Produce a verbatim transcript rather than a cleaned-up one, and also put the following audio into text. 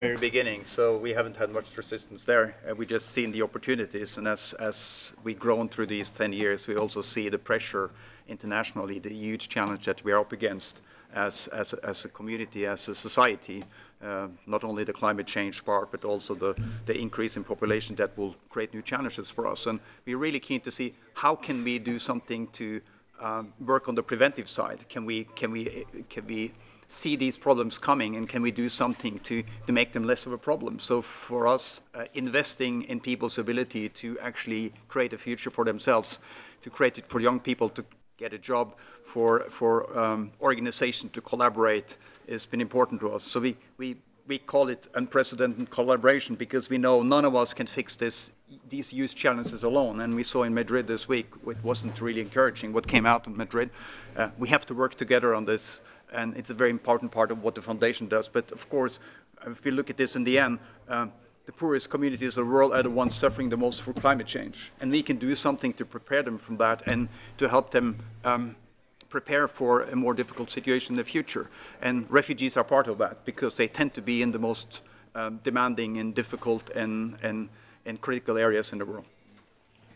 very beginning, so we haven't had much resistance there. Uh, we just seen the opportunities, and as as we grown through these ten years, we also see the pressure internationally, the huge challenge that we are up against as as as a community, as a society. Uh, not only the climate change part, but also the the increase in population that will create new challenges for us. And we're really keen to see how can we do something to um, work on the preventive side. Can we can we can we see these problems coming, and can we do something to, to make them less of a problem? So for us, uh, investing in people's ability to actually create a future for themselves, to create it for young people to get a job, for, for um, organization to collaborate has been important to us. So we, we, we call it unprecedented collaboration because we know none of us can fix this, these huge challenges alone. And we saw in Madrid this week, it wasn't really encouraging what came out of Madrid. Uh, we have to work together on this, and it's a very important part of what the foundation does. But of course, if we look at this in the end, uh, the poorest communities of the world are the ones suffering the most from climate change. And we can do something to prepare them from that and to help them um, prepare for a more difficult situation in the future. And refugees are part of that because they tend to be in the most um, demanding and difficult and, and, and critical areas in the world.